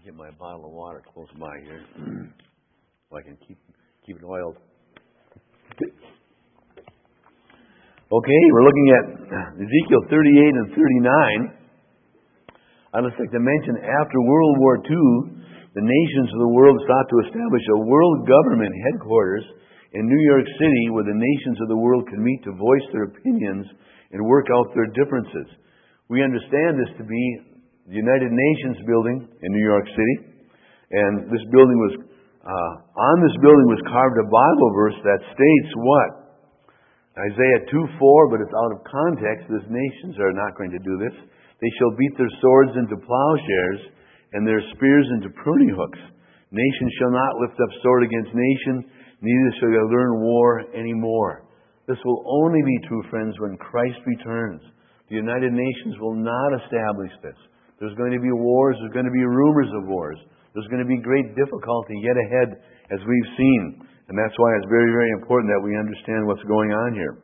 Get my bottle of water close by here so I can keep it oiled. Okay, we're looking at Ezekiel 38 and 39. I'd just like to mention, after World War II, the nations of the world sought to establish a world government headquarters in New York City where the nations of the world could meet to voice their opinions and work out their differences. We understand this to be the United Nations building in New York City, and this building was on this building was carved a Bible verse that states what? Isaiah 2:4, but it's out of context. These nations are not going to do this. They shall beat their swords into plowshares and their spears into pruning hooks. Nation shall not lift up sword against nation, neither shall they learn war anymore. This will only be true, friends, when Christ returns. The United Nations will not establish this. There's going to be wars. There's going to be rumors of wars. There's going to be great difficulty yet ahead, as we've seen. And that's why it's very, very important that we understand what's going on here.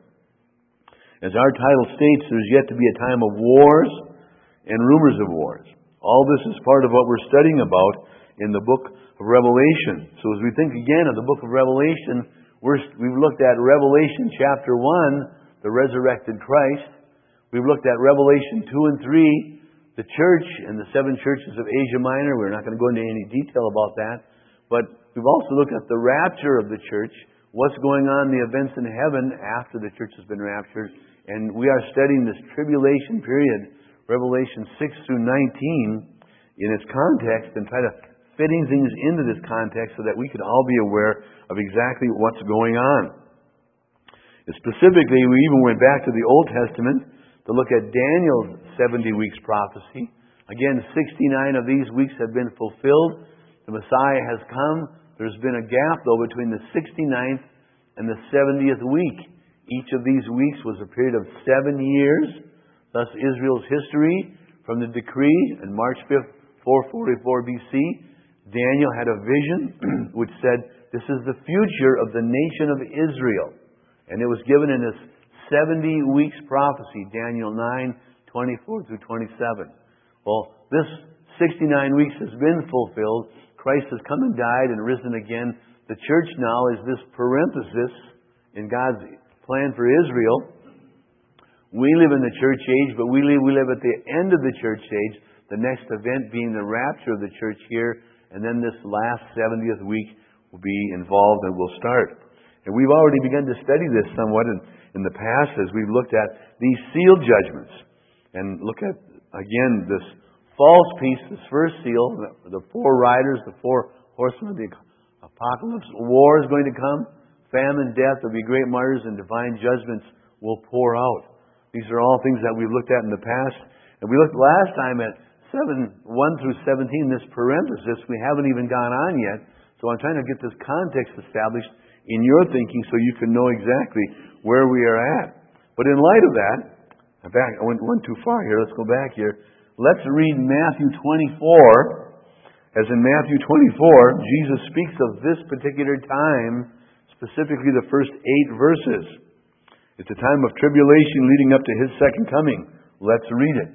As our title states, there's yet to be a time of wars and rumors of wars. All this is part of what we're studying about in the book of Revelation. So as we think again of the book of Revelation, we've looked at Revelation chapter 1, the resurrected Christ. We've looked at Revelation 2 and 3, the church and the 7 churches of Asia Minor. We're not going to go into any detail about that. But we've also looked at the rapture of the church, what's going on, the events in heaven after the church has been raptured. And we are studying this tribulation period, Revelation 6 through 19, in its context, and try to fitting things into this context so that we could all be aware of exactly what's going on. And specifically, we even went back to the Old Testament to look at Daniel's 70 weeks prophecy. Again, 69 of these weeks have been fulfilled. The Messiah has come. There's been a gap, though, between the 69th and the 70th week. Each of these weeks was a period of 7 years. Thus, Israel's history from the decree on March 5th, 444 BC, Daniel had a vision which said, this is the future of the nation of Israel. And it was given in this 70 weeks prophecy, Daniel 9:24 through 27. Well, this 69 weeks has been fulfilled. Christ has come and died and risen again. The church now is this parenthesis in God's plan for Israel. We live in the church age, but we live at the end of the church age, the next event being the rapture of the church here, and then this last 70th week will be involved and will start. And we've already begun to study this somewhat in the past as we've looked at these seal judgments. And look at, again, this false peace, this first seal, the 4 riders, the 4 horsemen of the apocalypse. War is going to come, famine, death, there'll be great martyrs, and divine judgments will pour out. These are all things that we've looked at in the past. And we looked last time at 1 through 17, this parenthesis. We haven't even gone on yet. So I'm trying to get this context established in your thinking so you can know exactly where we are at. But in light of that, I went too far here. Let's go back here. Let's read Matthew 24. As in Matthew 24, Jesus speaks of this particular time, specifically the first 8 verses. It's a time of tribulation leading up to His second coming. Let's read it.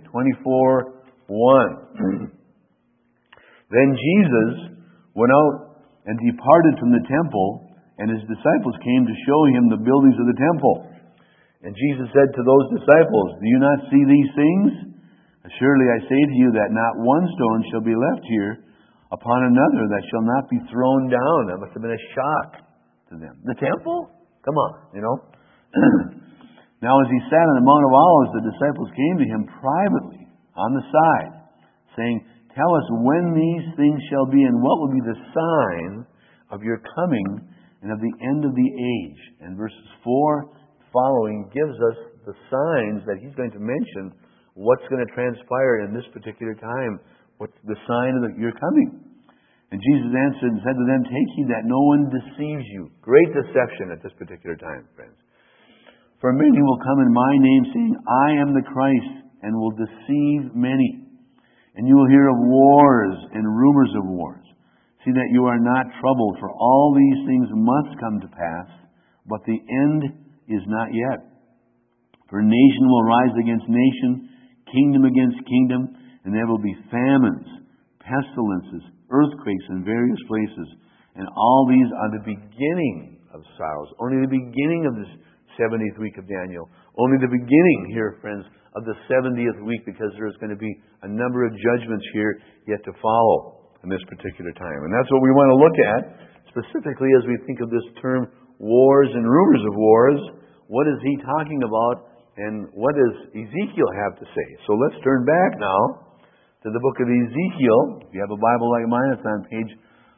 24:1. Then Jesus went out and departed from the temple, and His disciples came to show Him the buildings of the temple. And Jesus said to those disciples, do you not see these things? Surely I say to you that not one stone shall be left here upon another that shall not be thrown down. That must have been a shock to them. The temple? Come on, you know. Now as He sat on the Mount of Olives, the disciples came to Him privately on the side, saying, tell us when these things shall be, and what will be the sign of your coming and of the end of the age. And verses 4 following gives us the signs that He's going to mention, what's going to transpire in this particular time, what's the sign of your coming. And Jesus answered and said to them, take heed that no one deceives you. Great deception at this particular time, friends. For many will come in my name, saying, I am the Christ, and will deceive many. And you will hear of wars and rumors of wars. See that you are not troubled, for all these things must come to pass, but the end is not yet. For nation will rise against nation, kingdom against kingdom, and there will be famines, pestilences, earthquakes in various places. And all these are the beginning of sorrows. Only the beginning of this 70th week of Daniel. Only the beginning here, friends, of the 70th week, because there's going to be a number of judgments here yet to follow in this particular time. And that's what we want to look at, specifically as we think of this term, wars and rumors of wars. What is he talking about, and what does Ezekiel have to say? So let's turn back now to the book of Ezekiel. If you have a Bible like mine, it's on page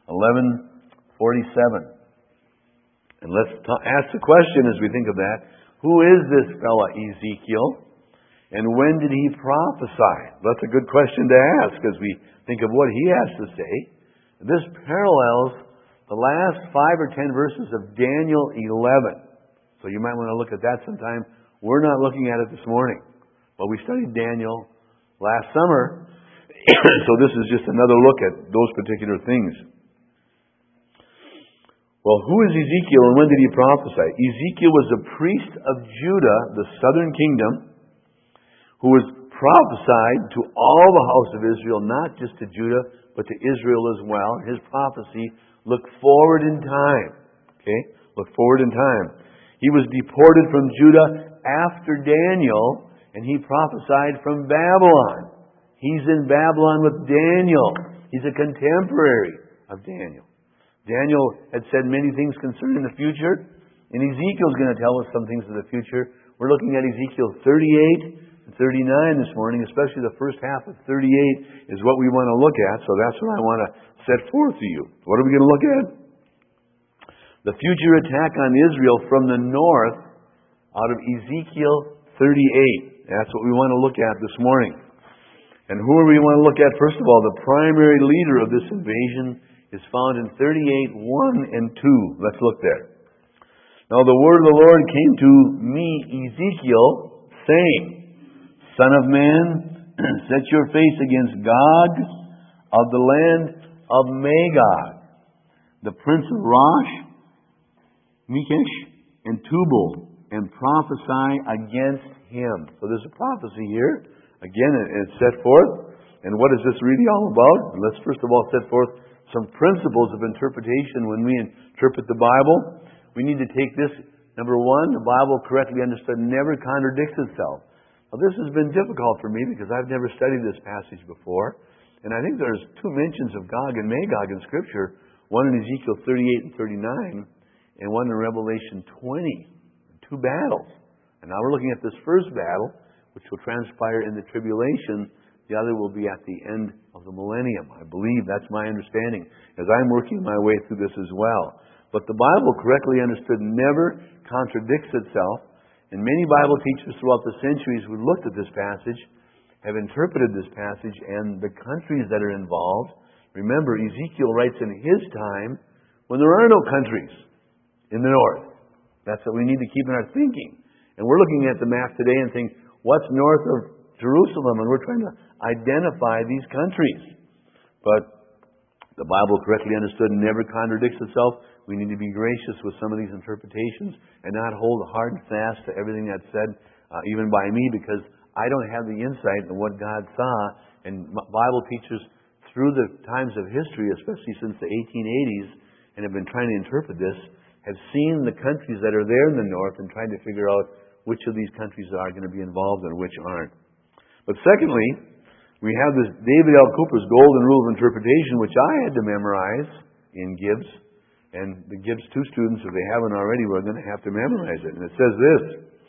1147. And let's ask the question as we think of that. Who is this fella Ezekiel? And when did he prophesy? That's a good question to ask as we think of what he has to say. This parallels the last 5 or 10 verses of Daniel 11. So you might want to look at that sometime. We're not looking at it this morning. But we studied Daniel last summer. So this is just another look at those particular things. Well, who is Ezekiel and when did he prophesy? Ezekiel was a priest of Judah, the southern kingdom, who was prophesied to all the house of Israel, not just to Judah, but to Israel as well. His prophecy looked forward in time. Okay? Look forward in time. He was deported from Judah after Daniel, and he prophesied from Babylon. He's in Babylon with Daniel. He's a contemporary of Daniel. Daniel had said many things concerning the future, and Ezekiel's going to tell us some things of the future. We're looking at Ezekiel 38 and 39 this morning, especially the first half of 38 is what we want to look at, so that's what I want to set forth to you. What are we going to look at? The future attack on Israel from the north out of Ezekiel 38. That's what we want to look at this morning. And who do we want to look at? First of all, the primary leader of this invasion is found in 38, 1 and 2. Let's look there. Now the word of the Lord came to me, Ezekiel, saying, Son of man, set your face against Gog of the land of Magog, the prince of Rosh, Mekish, and Tubal, and prophesy against him. So there's a prophecy here. Again, it's set forth. And what is this really all about? And let's first of all set forth some principles of interpretation when we interpret the Bible. We need to take this. Number one, the Bible correctly understood never contradicts itself. Now this has been difficult for me because I've never studied this passage before. And I think there's 2 mentions of Gog and Magog in Scripture. One in Ezekiel 38 and 39, and one in Revelation 20. 2 battles. And now we're looking at this first battle, which will transpire in the tribulation. The other will be at the end of the millennium. I believe that's my understanding as I'm working my way through this as well. But the Bible, correctly understood, never contradicts itself. And many Bible teachers throughout the centuries who looked at this passage have interpreted this passage and the countries that are involved. Remember, Ezekiel writes in his time when there are no countries in the north. That's what we need to keep in our thinking. And we're looking at the map today and think, what's north of Jerusalem? And we're trying to identify these countries. But the Bible, correctly understood, never contradicts itself. We need to be gracious with some of these interpretations and not hold hard and fast to everything that's said, even by me, because I don't have the insight in what God saw. And Bible teachers through the times of history, especially since the 1880s, and have been trying to interpret this, have seen the countries that are there in the north and tried to figure out which of these countries are going to be involved and which aren't. But secondly, we have this David L. Cooper's Golden Rule of Interpretation, which I had to memorize in Gibbs. And the Gibbs 2 students, if they haven't already, we're going to have to memorize it. And it says this: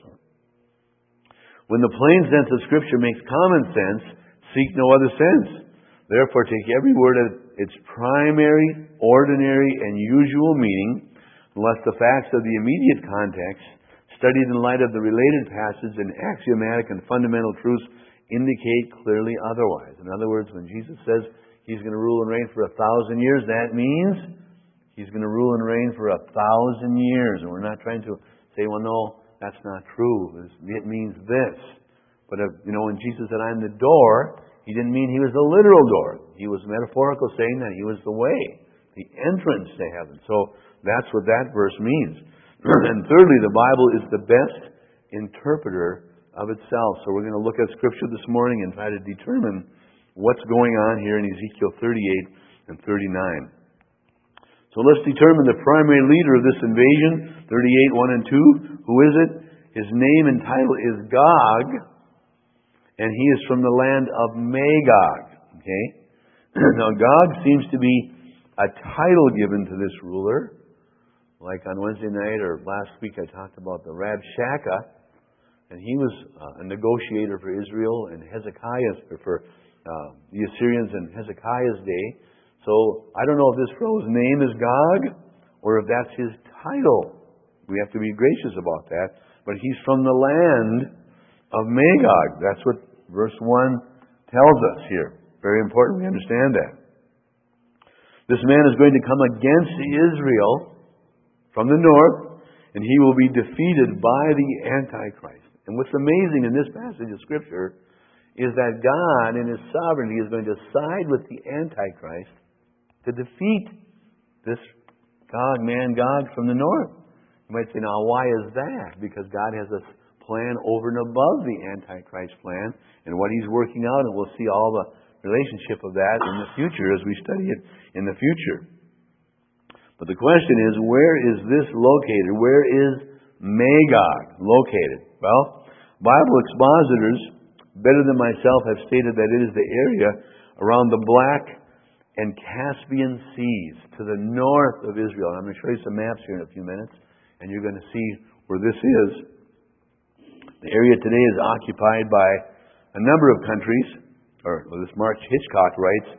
when the plain sense of Scripture makes common sense, seek no other sense. Therefore, take every word at its primary, ordinary, and usual meaning, unless the facts of the immediate context, studied in light of the related passage and axiomatic and fundamental truths, indicate clearly otherwise. In other words, when Jesus says He's going to rule and reign for 1,000 years, that means He's going to rule and reign for 1,000 years. And we're not trying to say, well, no, that's not true. It means this. But, when Jesus said, I'm the door, He didn't mean He was the literal door. He was metaphorical, saying that He was the way, the entrance to heaven. So that's what that verse means. And thirdly, the Bible is the best interpreter of itself. So we're going to look at Scripture this morning and try to determine what's going on here in Ezekiel 38 and 39. So let's determine the primary leader of this invasion, 38, 1 and 2. Who is it? His name and title is Gog, and he is from the land of Magog. Okay? Now Gog seems to be a title given to this ruler. Like on Wednesday night or last week I talked about the Rabshakeh, and he was a negotiator for Israel and Hezekiah's, for the Assyrians in Hezekiah's day. So I don't know if this fellow's name is Gog or if that's his title. We have to be gracious about that. But he's from the land of Magog. That's what verse 1 tells us here. Very important we understand that. This man is going to come against Israel from the north, and he will be defeated by the Antichrist. And what's amazing in this passage of Scripture is that God in His sovereignty is going to side with the Antichrist to defeat this Gog from the north. You might say, now why is that? Because God has a plan over and above the Antichrist plan and what He's working out, and we'll see all the relationship of that in the future as we study it in the future. But the question is, where is this located? Where is Magog located? Well, Bible expositors, better than myself, have stated that it is the area around the Black and Caspian Seas to the north of Israel. And I'm going to show you some maps here in a few minutes, and you're going to see where this is. The area today is occupied by a number of countries, or this Mark Hitchcock writes,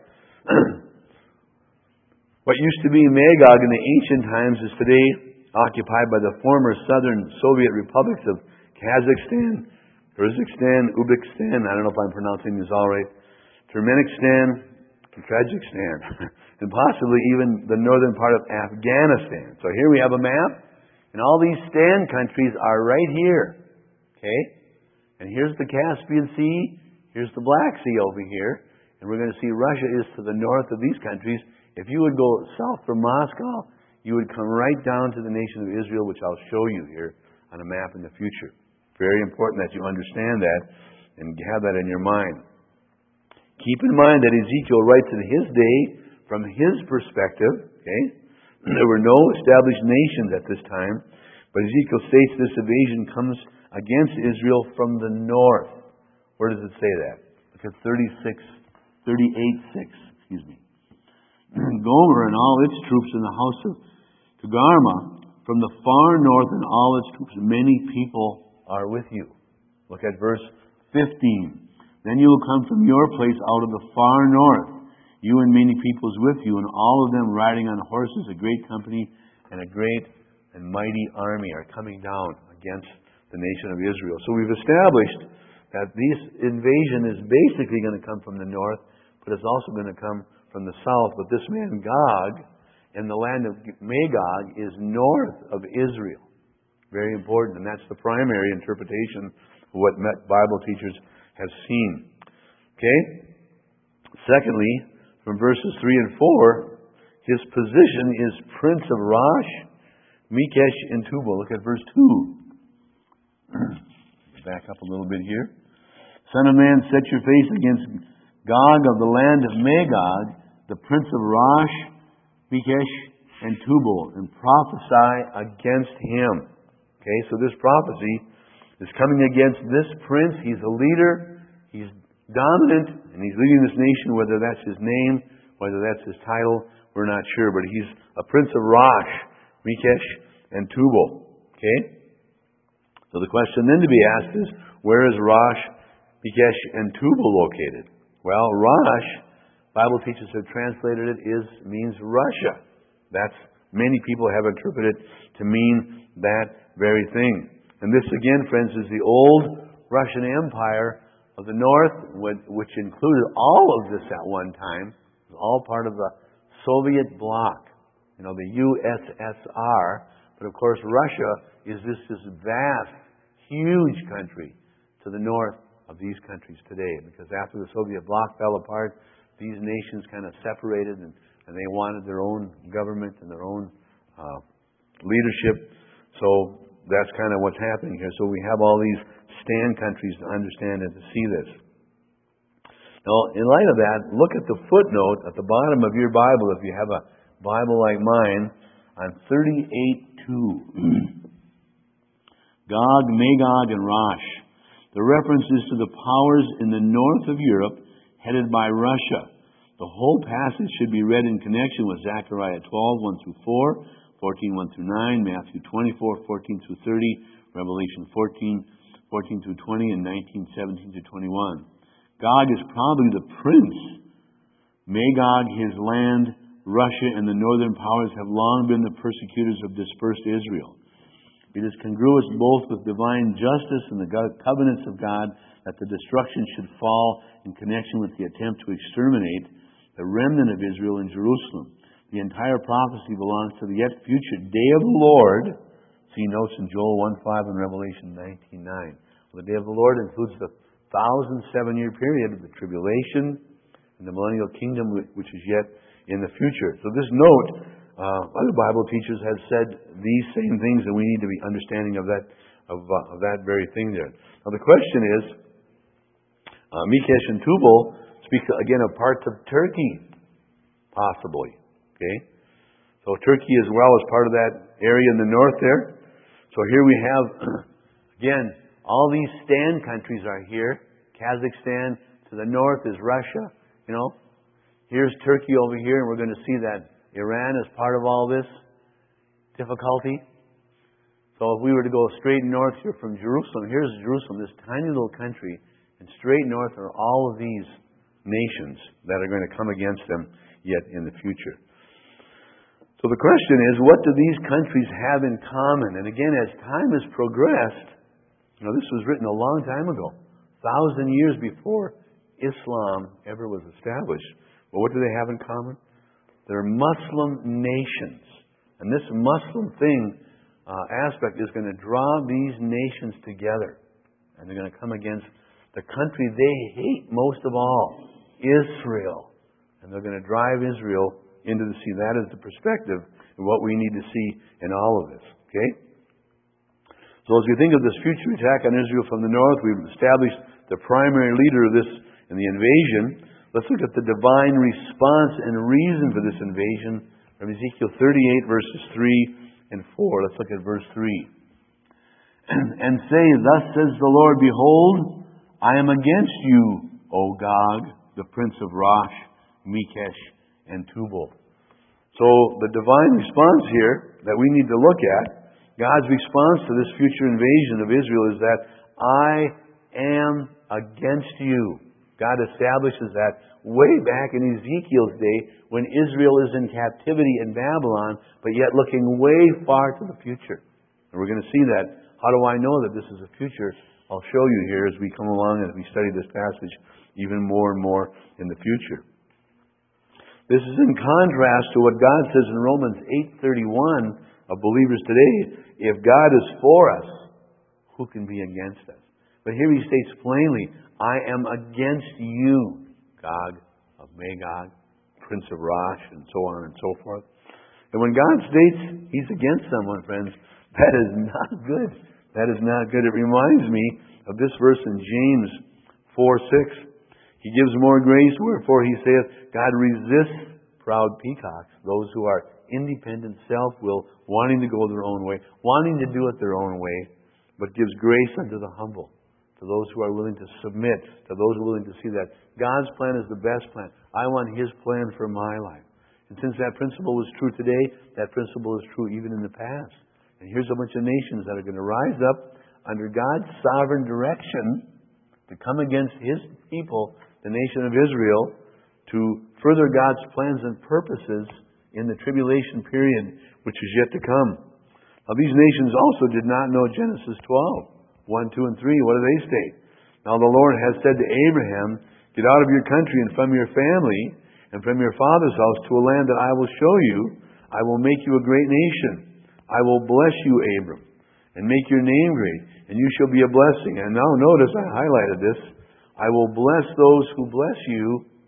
what used to be Magog in the ancient times is today occupied by the former southern Soviet republics of Kazakhstan, Kyrgyzstan, Uzbekistan, I don't know if I'm pronouncing this all right, Turkmenistan, Tajikistan, and possibly even the northern part of Afghanistan. So here we have a map, and all these Stan countries are right here. Okay? And here's the Caspian Sea, here's the Black Sea over here, and we're going to see Russia is to the north of these countries. If you would go south from Moscow, you would come right down to the nation of Israel, which I'll show you here on a map in the future. Very important that you understand that and have that in your mind. Keep in mind that Ezekiel writes in his day from his perspective. Okay? There were no established nations at this time, but Ezekiel states this invasion comes against Israel from the north. Where does it say that? Look at 38:6. Gomer and all its troops in the house of Togarmah from the far north and all its troops. Many people are with you. Look at verse 15. Then you will come from your place out of the far north, you and many peoples with you, and all of them riding on horses, a great company and a great and mighty army are coming down against the nation of Israel. So we've established that this invasion is basically going to come from the north, but it's also going to come from the south. But this man Gog in the land of Magog is north of Israel. Very important, and that's the primary interpretation of what Bible teachers have seen. Okay? Secondly, from verses 3 and 4, his position is Prince of Rosh, Mikesh, and Tubal. Look at verse 2. Back up a little bit here. Son of man, set your face against Gog of the land of Magog, the prince of Rosh, Mikesh, and Tubal, and prophesy against him. Okay, so this prophecy is coming against this prince. He's a leader. He's dominant, and he's leading this nation. Whether that's his name, whether that's his title, we're not sure. But he's a prince of Rosh, Mikesh, and Tubal. Okay? So the question then to be asked is, where is Rosh, Mikesh, and Tubal located? Well, Rosh, Bible teachers have translated it, means Russia. That's, many people have interpreted it to mean that very thing. And this again, friends, is the old Russian Empire of the North, which included all of this at one time. It was all part of the Soviet bloc, the USSR. But of course, Russia is this vast, huge country to the north of these countries today. Because after the Soviet bloc fell apart, these nations kind of separated, and they wanted their own government and their own leadership. So that's kind of what's happening here. So we have all these stand countries to understand and to see this. Now, in light of that, look at the footnote at the bottom of your Bible, if you have a Bible like mine, on 38:2. Gog, Magog, and Rosh. The reference is to the powers in the north of Europe headed by Russia. The whole passage should be read in connection with Zechariah 12:1-4, 14:1-9, Matthew 24:14-30, Revelation 14:14-20, and 19:17-21. Gog is probably the prince. Magog, his land. Russia and the northern powers have long been the persecutors of dispersed Israel. It is congruous both with divine justice and the covenants of God that the destruction should fall in connection with the attempt to exterminate the remnant of Israel in Jerusalem. The entire prophecy belongs to the yet future day of the Lord. See notes in Joel 1:5 and Revelation 19:9. Well, the day of the Lord includes the 1,007-year period of the tribulation and the millennial kingdom, which is yet in the future. So this note, other Bible teachers have said these same things, and we need to be understanding of that very thing there. Now the question is, Mekesh and Tubal speak again of parts of Turkey, possibly. Okay, so Turkey as well is part of that area in the north there. So here we have again all these stand countries are here. Kazakhstan to the north is Russia. You know, here's Turkey over here, and we're going to see that Iran is part of all this difficulty. So if we were to go straight north here from Jerusalem, here's Jerusalem, this tiny little country, and straight north are all of these nations that are going to come against them yet in the future. So the question is, what do these countries have in common? And again, as time has progressed, you know, this was written a long time ago, 1,000 years before Islam ever was established. Well, what do they have in common? They're Muslim nations. And this Muslim aspect is going to draw these nations together. And they're going to come against the country they hate most of all, Israel. And they're going to drive Israel into the sea. That is the perspective and what we need to see in all of this. Okay? So as we think of this future attack on Israel from the north, we've established the primary leader of this in the invasion. Let's look at the divine response and reason for this invasion from Ezekiel 38, verses 3 and 4. Let's look at verse 3. And say, thus says the Lord, behold, I am against you, O Gog, the prince of Rosh, Mekesh, and Tubal. So the divine response here that we need to look at, God's response to this future invasion of Israel is that I am against you. God establishes that way back in Ezekiel's day when Israel is in captivity in Babylon, but yet looking way far to the future. And we're going to see that. How do I know that this is a future? I'll show you here as we come along and as we study this passage even more and more in the future. This is in contrast to what God says in Romans 8:31 of believers today. If God is for us, who can be against us? But here he states plainly, I am against you, Gog of Magog, prince of Rosh, and so on and so forth. And when God states he's against someone, friends, that is not good. That is not good. It reminds me of this verse in James 4:6. He gives more grace, wherefore he saith, God resists proud peacocks, those who are independent, self-willed, wanting to go their own way, wanting to do it their own way, but gives grace unto the humble, to those who are willing to submit, to those who are willing to see that God's plan is the best plan. I want His plan for my life. And since that principle was true today, that principle is true even in the past. And here's a bunch of nations that are going to rise up under God's sovereign direction to come against His people, the nation of Israel, to further God's plans and purposes in the tribulation period, which is yet to come. Now, these nations also did not know Genesis 12. 1, 2, and 3, what do they state? Now the Lord has said to Abraham, get out of your country and from your family and from your father's house to a land that I will show you. I will make you a great nation. I will bless you, Abram, and make your name great, and you shall be a blessing. And now notice, I highlighted this. I will bless those who bless you,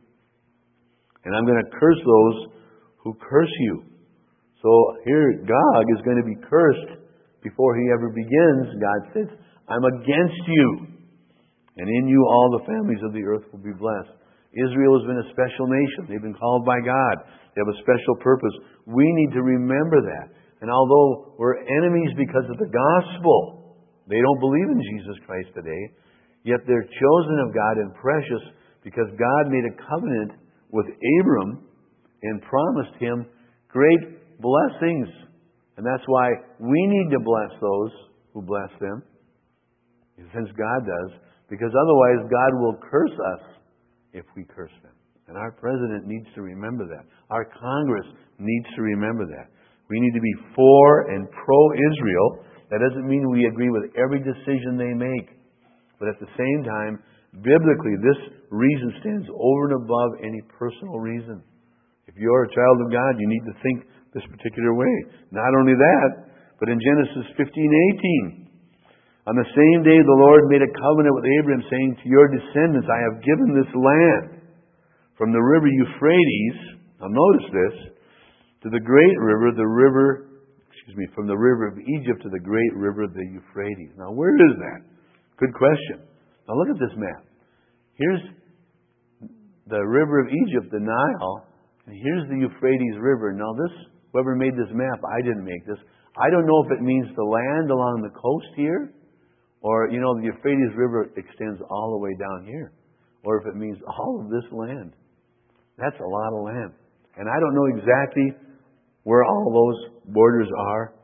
and I'm going to curse those who curse you. So here Gog is going to be cursed before he ever begins. God says, I'm against you, and in you all the families of the earth will be blessed. Israel has been a special nation. They've been called by God. They have a special purpose. We need to remember that. And although we're enemies because of the gospel, they don't believe in Jesus Christ today, yet they're chosen of God and precious because God made a covenant with Abram and promised him great blessings. And that's why we need to bless those who bless them, since God does, because otherwise God will curse us if we curse them. And our president needs to remember that. Our Congress needs to remember that. We need to be for and pro-Israel. That doesn't mean we agree with every decision they make. But at the same time, biblically, this reason stands over and above any personal reason. If you're a child of God, you need to think this particular way. Not only that, but in Genesis 15:18, on the same day the Lord made a covenant with Abraham, saying, to your descendants I have given this land, from the river Euphrates, now notice this, to the great river, from the river of Egypt to the great river, the Euphrates. Now where is that? Good question. Now look at this map. Here's the river of Egypt, the Nile, and here's the Euphrates River. Now whoever made this map, I didn't make this. I don't know if it means the land along the coast here, or, the Euphrates River extends all the way down here, or if it means all of this land. That's a lot of land. And I don't know exactly where all those borders are.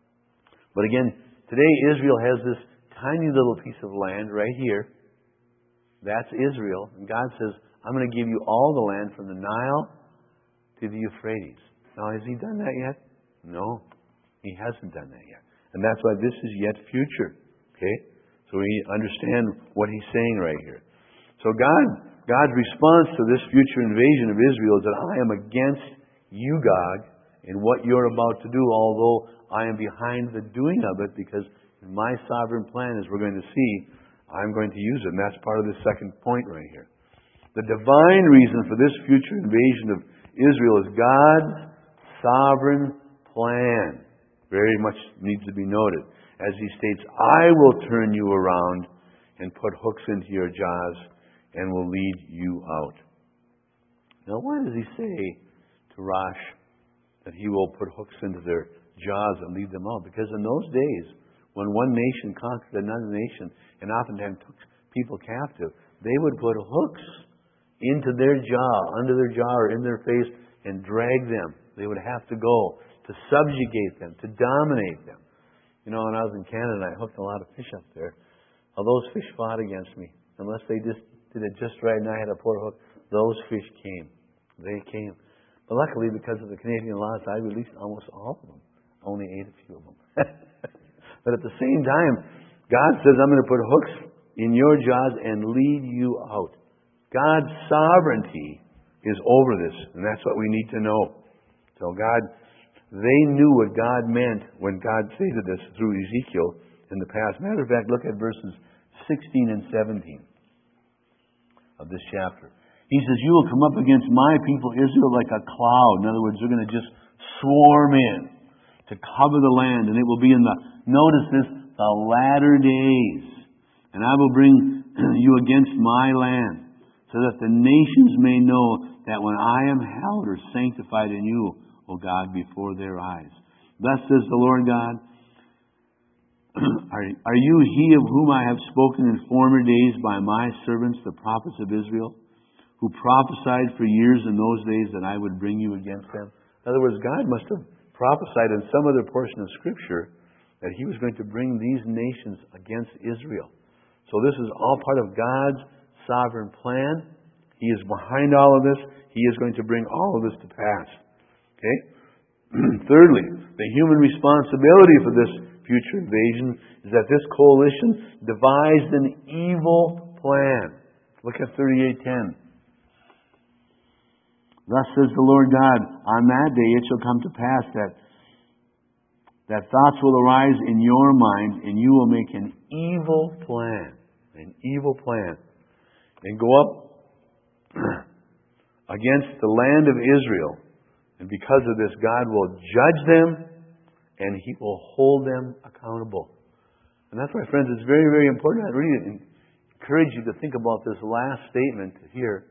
But again, today Israel has this tiny little piece of land right here. That's Israel. And God says, I'm going to give you all the land from the Nile to the Euphrates. Now, has He done that yet? No, He hasn't done that yet. And that's why this is yet future. Okay? So we understand what He's saying right here. So God's response to this future invasion of Israel is that I am against you, Gog, in what you're about to do, although I am behind the doing of it, because in my sovereign plan, as we're going to see, I'm going to use it. And that's part of the second point right here. The divine reason for this future invasion of Israel is God's sovereign plan. Very much needs to be noted. As He states, I will turn you around and put hooks into your jaws and will lead you out. Now, why does He say to Rosh that He will put hooks into their jaws and lead them out? Because in those days, when one nation conquered another nation and oftentimes took people captive, they would put hooks into their jaw, under their jaw or in their face, and drag them. They would have to go to subjugate them, to dominate them. When I was in Canada, I hooked a lot of fish up there. Well, those fish fought against me. Unless they just did it just right and I had a poor hook, those fish came. They came. But luckily, because of the Canadian laws, I released almost all of them. Only ate a few of them. But at the same time, God says, I'm going to put hooks in your jaws and lead you out. God's sovereignty is over this, and that's what we need to know. So they knew what God meant when God stated this through Ezekiel in the past. Matter of fact, look at verses 16 and 17 of this chapter. He says, you will come up against my people Israel like a cloud. In other words, they're going to just swarm in to cover the land, and it will be in the latter days. And I will bring you against my land, so that the nations may know that when I am hallowed or sanctified in you, O God, before their eyes. Thus says the Lord God, are you He of whom I have spoken in former days by my servants, the prophets of Israel, who prophesied for years in those days that I would bring you against them? In other words, God must have prophesied in some other portion of Scripture that He was going to bring these nations against Israel. So this is all part of God's sovereign plan. He is behind all of this. He is going to bring all of this to pass. Okay? Thirdly, the human responsibility for this future invasion is that this coalition devised an evil plan. Look at 38:10. Thus says the Lord God, on that day it shall come to pass that thoughts will arise in your mind, and you will make an evil plan, and go up against the land of Israel. And because of this, God will judge them, and He will hold them accountable. And that's why, friends, it's very, very important. I really encourage you to think about this last statement here.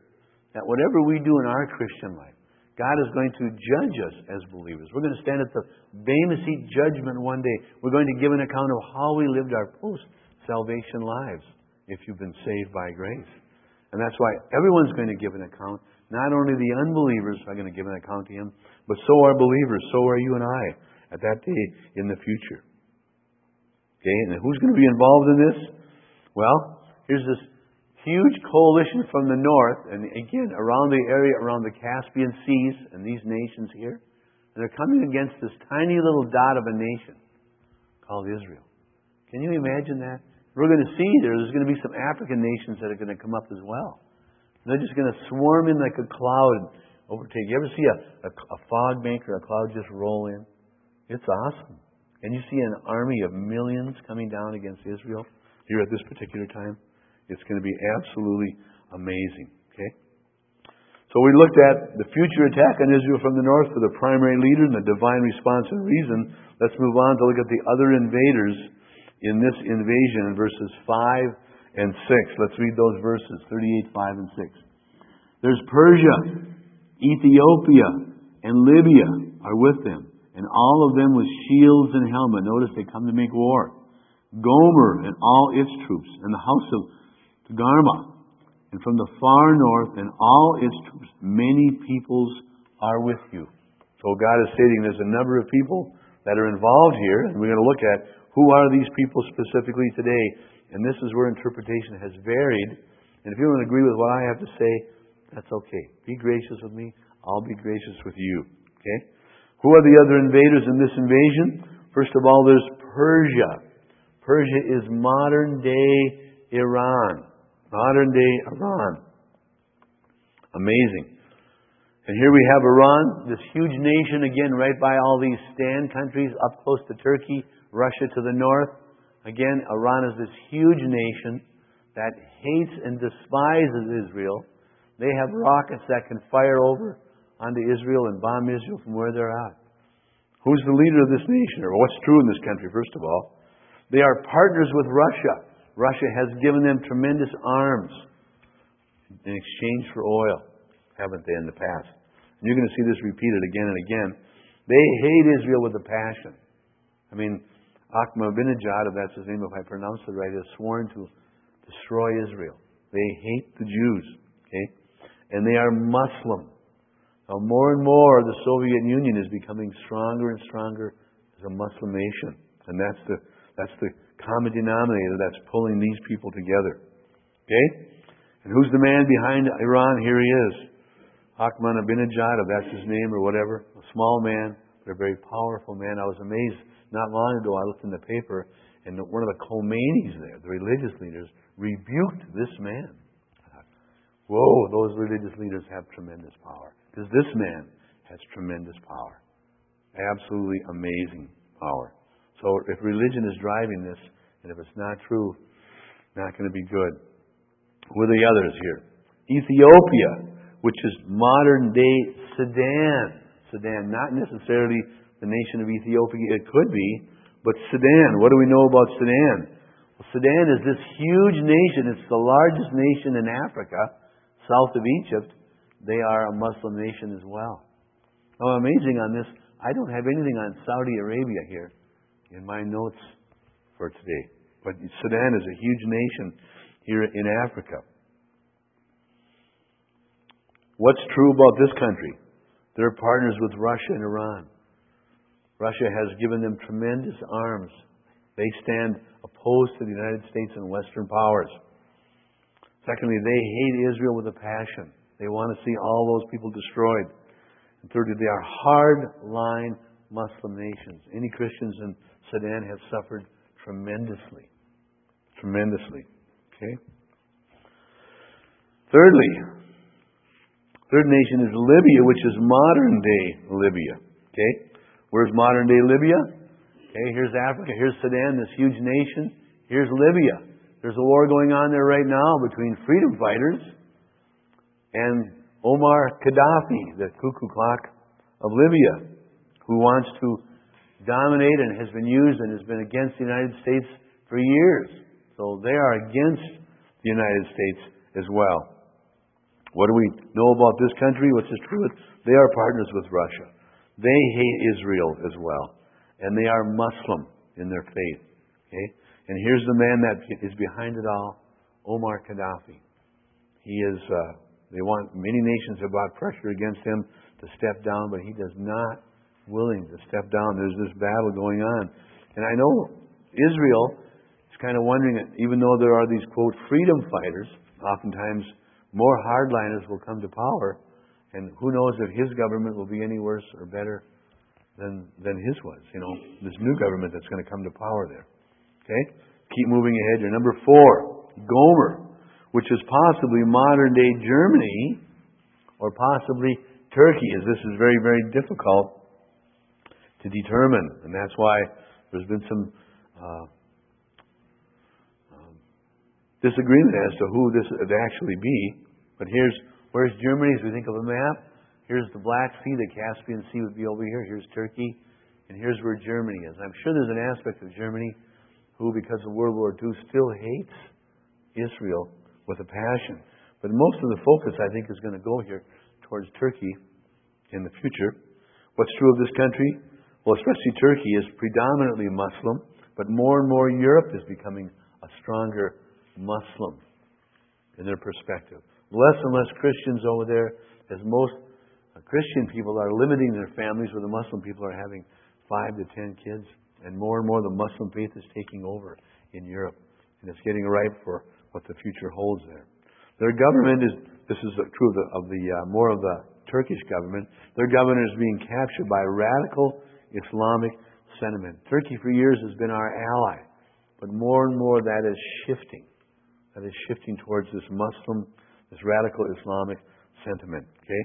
that whatever we do in our Christian life, God is going to judge us as believers. We're going to stand at the Bema Seat judgment one day. We're going to give an account of how we lived our post-salvation lives if you've been saved by grace. And that's why everyone's going to give an account. Not only the unbelievers are going to give an account to Him, but so are believers. So are you and I at that day in the future. Okay, and who's going to be involved in this? Well, here's this huge coalition from the north, and again, around the area, around the Caspian Seas, and these nations here. And they're coming against this tiny little dot of a nation called Israel. Can you imagine that? We're going to see there's going to be some African nations that are going to come up as well. And they're just going to swarm in like a cloud and overtake. You ever see a fog bank or a cloud just roll in? It's awesome. And you see an army of millions coming down against Israel here at this particular time. It's going to be absolutely amazing. Okay? So we looked at the future attack on Israel from the north for the primary leader and the divine response and reason. Let's move on to look at the other invaders in this invasion in verses 5 and 6. Let's read those verses, 38, 5, and 6. There's Persia, Ethiopia, and Libya are with them, and all of them with shields and helmet. Notice they come to make war. Gomer and all its troops, and the house of Togarmah, and from the far north and all its troops, many peoples are with you. So God is stating there's a number of people that are involved here, and we're going to look at who are these people specifically today. And this is where interpretation has varied. And if you don't agree with what I have to say, that's okay. Be gracious with me. I'll be gracious with you. Okay? Who are the other invaders in this invasion? First of all, there's Persia. Persia is modern-day Iran. Modern-day Iran. Amazing. And here we have Iran, this huge nation, again, right by all these stand countries, up close to Turkey, Russia to the north. Again, Iran is this huge nation that hates and despises Israel. They have rockets that can fire over onto Israel and bomb Israel from where they're at. Who's the leader of this nation? Or what's true in this country, first of all? They are partners with Russia. Russia has given them tremendous arms in exchange for oil, haven't they, in the past? And you're going to see this repeated again and again. They hate Israel with a passion. I mean, Ahmadinejad, if that's his name, if I pronounce it right, has sworn to destroy Israel. They hate the Jews, okay? And they are Muslim. Now, more and more, the Soviet Union is becoming stronger and stronger as a Muslim nation. And that's the common denominator that's pulling these people together. Okay? And who's the man behind Iran? Here he is. Ahmadinejad, if that's his name or whatever. A small man, but a very powerful man. I was amazed. Not long ago, I looked in the paper, and one of the Khomeinis there, the religious leaders, rebuked this man. I thought, whoa, those religious leaders have tremendous power. Because this man has tremendous power. Absolutely amazing power. So if religion is driving this, and if it's not true, not going to be good. Who are the others here? Ethiopia, which is modern-day Sudan. Sudan, not necessarily the nation of Ethiopia. It could be, but Sudan. What do we know about Sudan? Well, Sudan is this huge nation. It's the largest nation in Africa, south of Egypt. They are a Muslim nation as well. Oh, amazing on this. I don't have anything on Saudi Arabia here in my notes for today. But Sudan is a huge nation here in Africa. What's true about this country? They're partners with Russia and Iran. Russia has given them tremendous arms. They stand opposed to the United States and Western powers. Secondly, they hate Israel with a passion. They want to see all those people destroyed. And thirdly, they are hard-line Muslim nations. Any Christians in Sudan have suffered tremendously. Tremendously. Okay? Thirdly, third nation is Libya, which is modern-day Libya. Okay? Where's modern-day Libya? Okay, here's Africa. Here's Sudan, this huge nation. Here's Libya. There's a war going on there right now between freedom fighters and Omar Gaddafi, the cuckoo clock of Libya, who wants to dominate and has been used and has been against the United States for years. So they are against the United States as well. What do we know about this country? What's this true? They are partners with Russia. They hate Israel as well. And they are Muslim in their faith. Okay? And here's the man that is behind it all, Omar Gaddafi. He is, many nations have brought pressure against him to step down, but he does not willing to step down. There's this battle going on. And I know Israel is kind of wondering, even though there are these, quote, freedom fighters, oftentimes more hardliners will come to power, and who knows if his government will be any worse or better than his was. This new government that's going to come to power there. Okay? Keep moving ahead here. Number 4, Gomer, which is possibly modern-day Germany or possibly Turkey, as this is very, very difficult to determine. And that's why there's been some disagreement as to who this would actually be. But where's Germany as we think of a map? Here's the Black Sea, the Caspian Sea would be over here. Here's Turkey. And here's where Germany is. I'm sure there's an aspect of Germany who, because of World War II, still hates Israel with a passion. But most of the focus, I think, is going to go here towards Turkey in the future. What's true of this country? Well, especially Turkey is predominantly Muslim, but more and more Europe is becoming a stronger Muslim in their perspective. Less and less Christians over there, as most Christian people are limiting their families, where the Muslim people are having 5 to 10 kids. And more the Muslim faith is taking over in Europe. And it's getting ripe for what the future holds there. Their government this is true of the Turkish government, their government is being captured by radical Islamic sentiment. Turkey for years has been our ally. But more and more that is shifting. That is shifting towards this radical Islamic sentiment. Okay?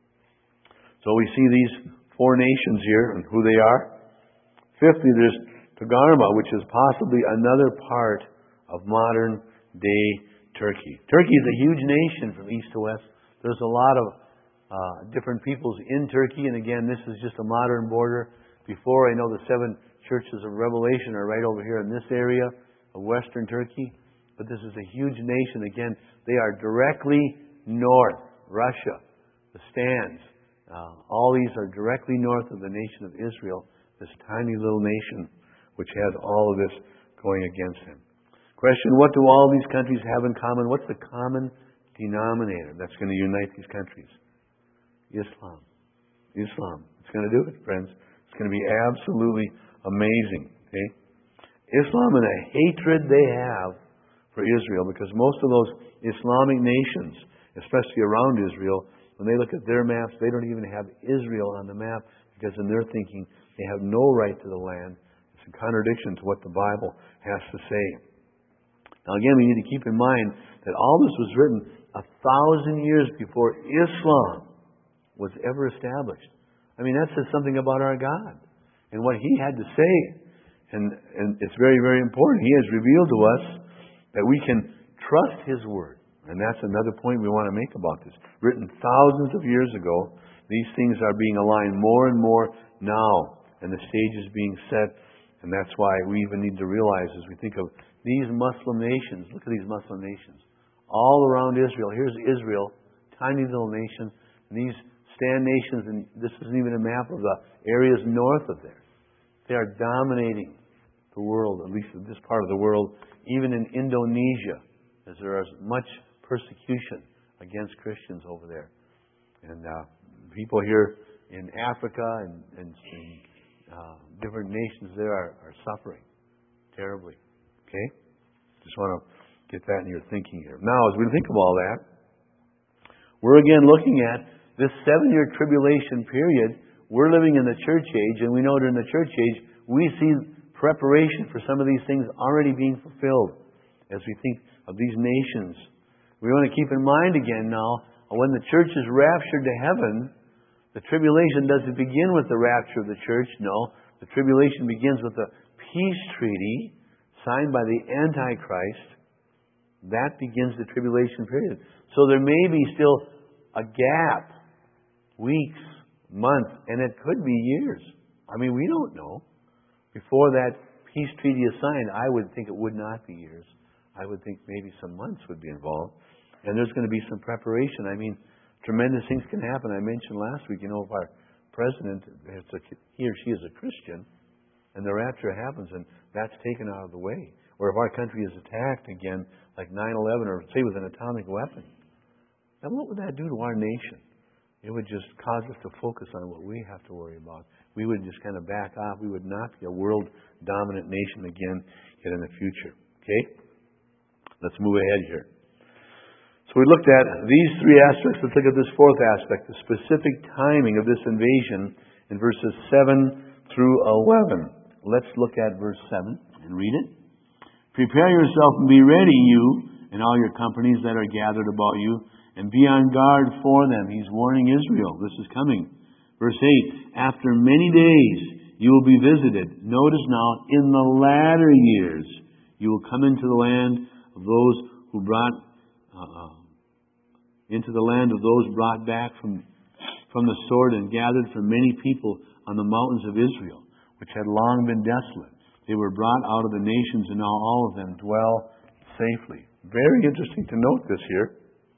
So we see these 4 nations here and who they are. Fifthly, there's Togarma, which is possibly another part of modern-day Turkey. Turkey is a huge nation from east to west. There's a lot of different peoples in Turkey, and again, this is just a modern border. Before, I know the 7 churches of Revelation are right over here in this area of western Turkey, but this is a huge nation. Again, they are directly north. Russia, the Stands, all these are directly north of the nation of Israel, this tiny little nation which has all of this going against him. Question, what do all these countries have in common? What's the common denominator that's going to unite these countries? Islam. Islam. It's going to do it, friends. It's going to be absolutely amazing. Okay? Islam and the hatred they have for Israel, because most of those Islamic nations, especially around Israel, when they look at their maps, they don't even have Israel on the map, because in their thinking, they have no right to the land. It's a contradiction to what the Bible has to say. Now again, we need to keep in mind that all this was written 1,000 years before Islam was ever established. I mean, that says something about our God and what He had to say. And it's very, very important. He has revealed to us that we can trust His Word. And that's another point we want to make about this. Written thousands of years ago, these things are being aligned more and more now. And the stage is being set. And that's why we even need to realize, as we think of these Muslim nations, look at these Muslim nations. All around Israel. Here's Israel, tiny little nation. And these stand nations, and this isn't even a map of the areas north of there. They are dominating the world, at least in this part of the world, even in Indonesia, as there is much persecution against Christians over there. And people here in Africa and different nations there are suffering terribly. Okay? Just want to get that in your thinking here. Now, as we think of all that, we're again looking at this 7-year tribulation period. We're living in the church age, and we know during the church age, we see preparation for some of these things already being fulfilled as we think of these nations. We want to keep in mind again now, when the church is raptured to heaven, the tribulation doesn't begin with the rapture of the church. No, the tribulation begins with the peace treaty signed by the Antichrist. That begins the tribulation period. So there may be still a gap, weeks, months, and it could be years. I mean, we don't know. Before that peace treaty is signed, I would think it would not be years. I would think maybe some months would be involved. And there's going to be some preparation. I mean, tremendous things can happen. I mentioned last week, if our president, he or she is a Christian, and the rapture happens, and that's taken out of the way. Or if our country is attacked again, like 9/11, or say with an atomic weapon, then what would that do to our nation? It would just cause us to focus on what we have to worry about. We would just kind of back off. We would not be a world-dominant nation again yet in the future. Okay? Let's move ahead here. So we looked at these three aspects. Let's look at this fourth aspect, the specific timing of this invasion in verses 7 through 11. Let's look at verse 7 and read it. Prepare yourself and be ready, you and all your companies that are gathered about you, and be on guard for them. He's warning Israel. This is coming. Verse 8, after many days you will be visited. Notice now, in the latter years you will come into the land of those who brought brought back from the sword and gathered from many people on the mountains of Israel, which had long been desolate. They were brought out of the nations, and now all of them dwell safely. Very interesting to note this here.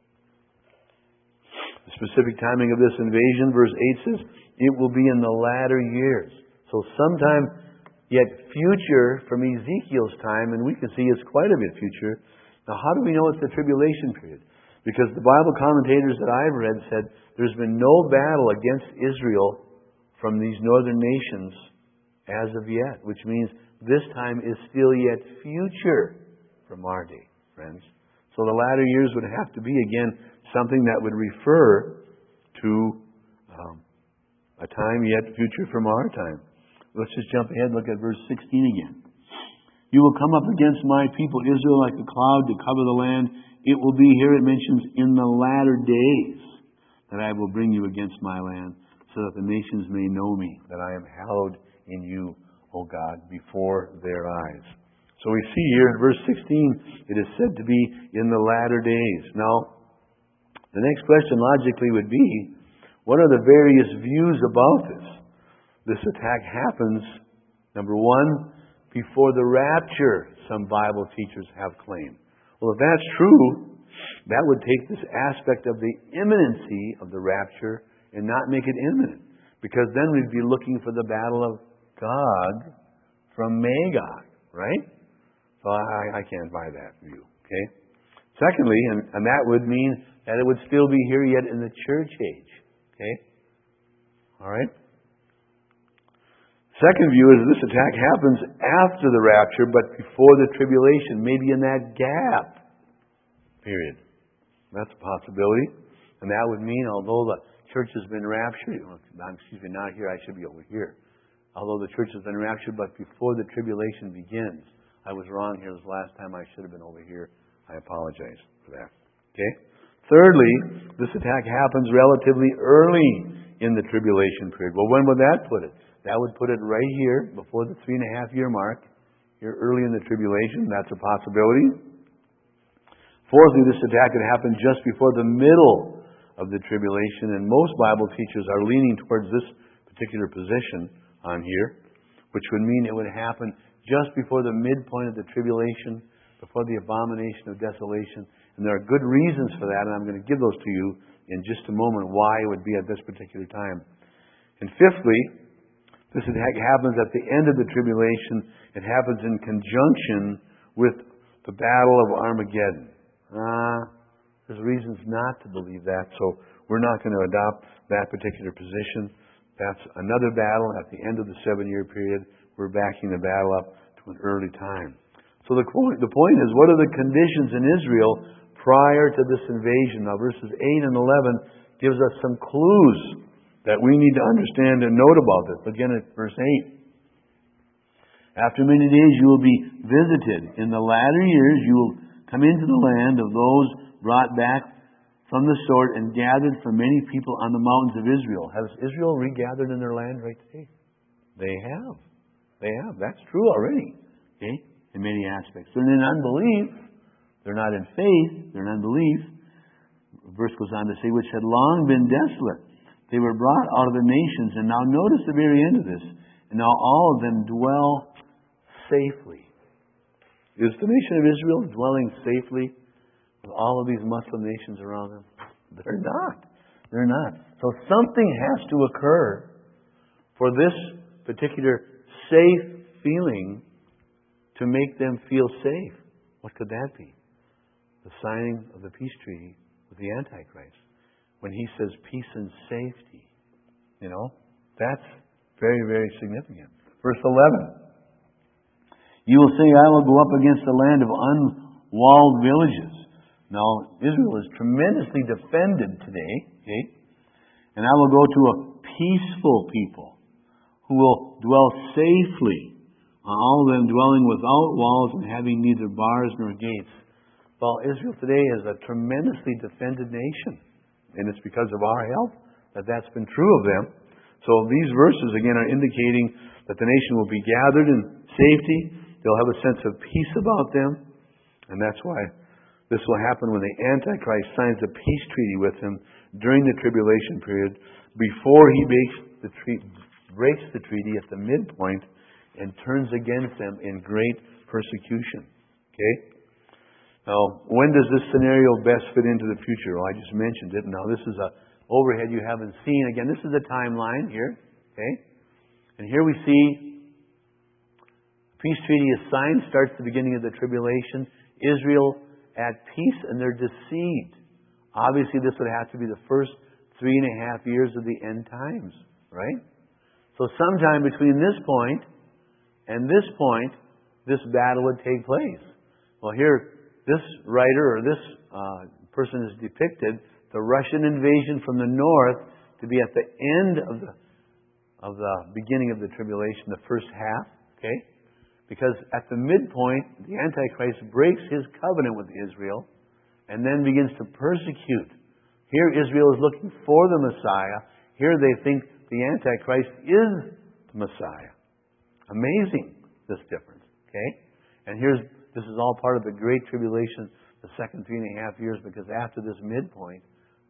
The specific timing of this invasion, verse 8 says, it will be in the latter years. So sometime yet future from Ezekiel's time, and we can see it's quite a bit future. Now how do we know it's the tribulation period? Because the Bible commentators that I've read said there's been no battle against Israel from these northern nations as of yet, which means this time is still yet future from our day, friends. So the latter years would have to be, again, something that would refer to a time yet future from our time. Let's just jump ahead and look at verse 16 again. You will come up against my people Israel like a cloud to cover the land. It will be, here it mentions, in the latter days that I will bring you against my land, so that the nations may know me, that I am hallowed in you, O God, before their eyes. So we see here in verse 16, it is said to be in the latter days. Now, the next question logically would be, what are the various views about this? This attack happens, number one, before the rapture, some Bible teachers have claimed. Well, if that's true, that would take this aspect of the imminency of the rapture and not make it imminent. Because then we'd be looking for the battle of Gog from Magog, right? So I can't buy that view, okay? Secondly, and that would mean that it would still be here yet in the church age, okay? All right? Second view is this attack happens after the rapture, but before the tribulation, maybe in that gap period. That's a possibility. And that would mean, although the church has been raptured, not here, I should be over here. Although the church has been raptured, but before the tribulation begins. I was wrong here. This last time I should have been over here. I apologize for that. Okay? Thirdly, this attack happens relatively early in the tribulation period. Well, when would that put it? That would put it right here, before the 3.5-year mark, here early in the tribulation. That's a possibility. Fourthly, this attack could happen just before the middle of the tribulation, and most Bible teachers are leaning towards this particular position on here, which would mean it would happen just before the midpoint of the tribulation, before the abomination of desolation. And there are good reasons for that, and I'm going to give those to you in just a moment, why it would be at this particular time. And fifthly, this attack happens at the end of the tribulation. It happens in conjunction with the Battle of Armageddon. There's reasons not to believe that, so we're not going to adopt that particular position. That's another battle at the end of the 7-year period. We're backing the battle up to an early time. So the point is, what are the conditions in Israel prior to this invasion? Now, verses 8 and 11 gives us some clues that we need to understand and note about this. Again, at verse 8. After many days you will be visited. In the latter years you will come into the land of those brought back from the sword and gathered from many people on the mountains of Israel. Has Israel regathered in their land right today? They have. They have. That's true already. Okay? In many aspects. They're in unbelief. They're not in faith. They're in unbelief. The verse goes on to say, which had long been desolate. They were brought out of the nations. And now notice the very end of this. And now all of them dwell safely. Is the nation of Israel dwelling safely with all of these Muslim nations around them? They're not. They're not. So something has to occur for this particular safe feeling to make them feel safe. What could that be? The signing of the peace treaty with the Antichrist. When he says peace and safety. That's very, very significant. Verse 11. You will say, I will go up against a land of unwalled villages. Now, Israel is tremendously defended today. Okay? And I will go to a peaceful people who will dwell safely, all of them dwelling without walls and having neither bars nor gates. Well, Israel today is a tremendously defended nation. And it's because of our help that that's been true of them. So these verses, again, are indicating that the nation will be gathered in safety. They'll have a sense of peace about them. And that's why this will happen when the Antichrist signs a peace treaty with them during the tribulation period, before he breaks the treaty at the midpoint and turns against them in great persecution. Okay? Now, when does this scenario best fit into the future? Well, I just mentioned it. Now, this is a overhead you haven't seen. Again, this is a timeline here. Okay? And here we see peace treaty is signed, starts the beginning of the tribulation. Israel at peace, and they're deceived. Obviously, this would have to be the first 3.5 years of the end times, right? So sometime between this point and this point, this battle would take place. Well, here, this writer or this person is depicted the Russian invasion from the north to be at the end of the beginning of the tribulation, the first half, okay? Because at the midpoint, the Antichrist breaks his covenant with Israel and then begins to persecute. Here Israel is looking for the Messiah. Here they think the Antichrist is the Messiah. Amazing, this difference, okay? And this is all part of the Great Tribulation, the second 3.5 years, because after this midpoint,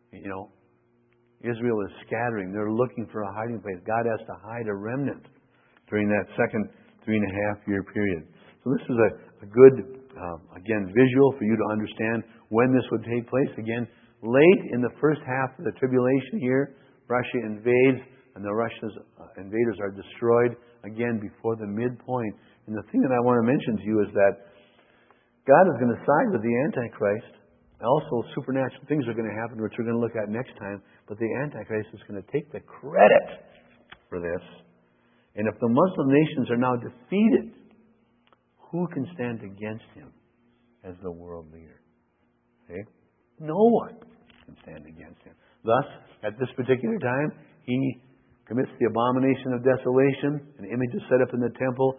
Israel is scattering. They're looking for a hiding place. God has to hide a remnant during that second 3.5 year period. So this is a good, again, visual for you to understand when this would take place. Again, late in the first half of the tribulation year, Russia invades, and the Russian invaders are destroyed, again, before the midpoint. And the thing that I want to mention to you is that God is going to side with the Antichrist. Also, supernatural things are going to happen, which we're going to look at next time. But the Antichrist is going to take the credit for this. And if the Muslim nations are now defeated, who can stand against him as the world leader? Okay? No one can stand against him. Thus, at this particular time, he commits the abomination of desolation. An image is set up in the temple.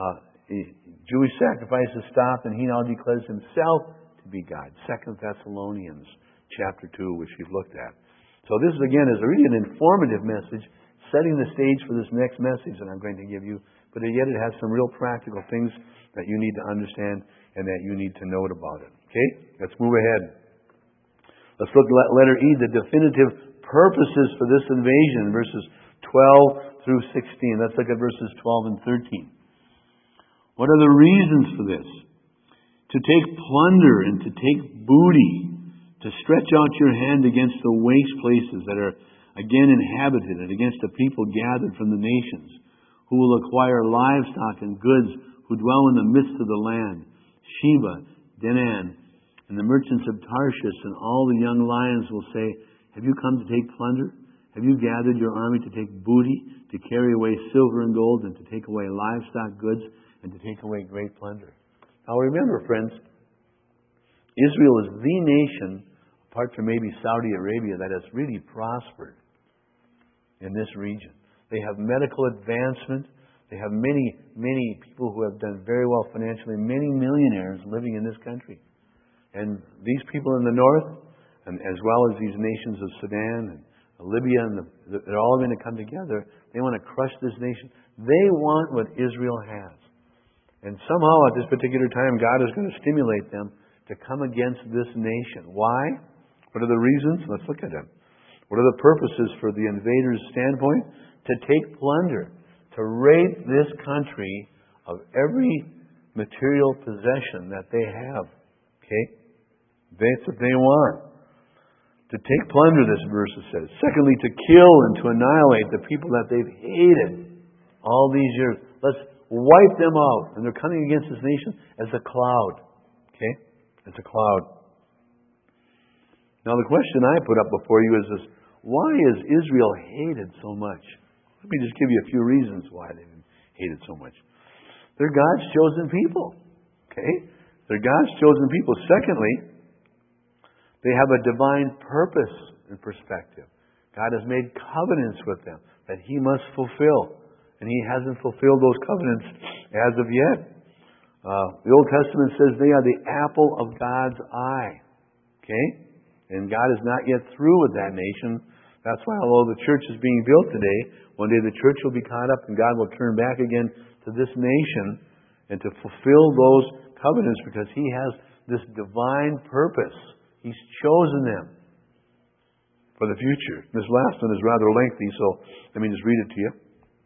Jewish sacrifices stop, and he now declares himself to be God. 2 Thessalonians chapter 2, which we've looked at. So this, again, is really an informative message, setting the stage for this next message that I'm going to give you. But yet it has some real practical things that you need to understand and that you need to note about it. Okay? Let's move ahead. Let's look at letter E, the definitive purposes for this invasion, verses 12 through 16. Let's look at verses 12 and 13. What are the reasons for this? To take plunder and to take booty, to stretch out your hand against the waste places that are again inhabited, and against the people gathered from the nations, who will acquire livestock and goods, who dwell in the midst of the land, Sheba, Dedan, and the merchants of Tarshish, and all the young lions will say, have you come to take plunder? Have you gathered your army to take booty, to carry away silver and gold, and to take away livestock, goods, and to take away great plunder? Now remember, friends, Israel is the nation, apart from maybe Saudi Arabia, that has really prospered in this region. They have medical advancement. They have many, many people who have done very well financially, many millionaires living in this country. And these people in the north, and as well as these nations of Sudan and Libya, they're all going to come together. They want to crush this nation. They want what Israel has. And somehow at this particular time, God is going to stimulate them to come against this nation. Why? What are the reasons? Let's look at them. What are the purposes for the invader's standpoint? To take plunder, to rape this country of every material possession that they have. Okay? That's what they want. To take plunder, this verse says. Secondly, to kill and to annihilate the people that they've hated all these years. Let's wipe them out. And they're coming against this nation as a cloud. Okay? As a cloud. Now the question I put up before you is this: why is Israel hated so much? Let me just give you a few reasons why they've been hated so much. They're God's chosen people. Okay? They're God's chosen people. Secondly, they have a divine purpose and perspective. God has made covenants with them that He must fulfill. And He hasn't fulfilled those covenants as of yet. The Old Testament says they are the apple of God's eye. Okay? And God is not yet through with that nation. That's why, although the church is being built today, one day the church will be caught up and God will turn back again to this nation and to fulfill those covenants because He has this divine purpose. He's chosen them for the future. This last one is rather lengthy, so let me just read it to you.